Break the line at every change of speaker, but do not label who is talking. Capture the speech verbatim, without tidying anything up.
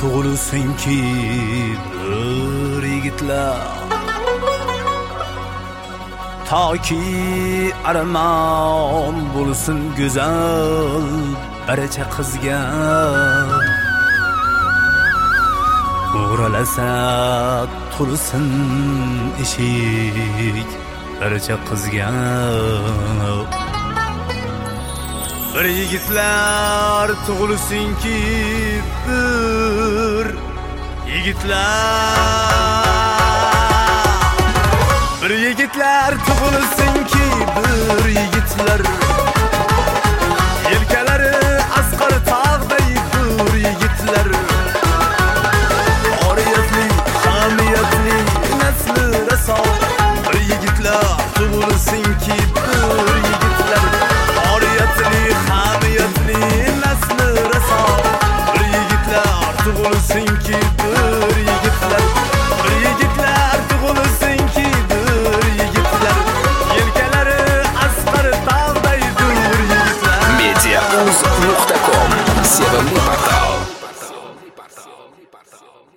tug'ilsinki bir yigitlar toki armon bo'lsin go'zal barcha qizga o'ralasa to'lsin eshik barcha qizga bir yigitlar tug'ilsinki bir yigitlar bir yigitlar tug'ilsinki bir yigitlar yelkalari asqar tog'day bir yigitlar oriyatli hamiyatli nasli raso bir yigitlar tug'ilsinki bir yigitlar oriyatli hamiyatli nasli raso bir yigitlar tug'ilsinki bir yigitlar bir yigitlar tug'ilsinki bir yigitlar yelkalari asqar tog'day bir yigitlar
Mediauz nuqta com Sevimli portal.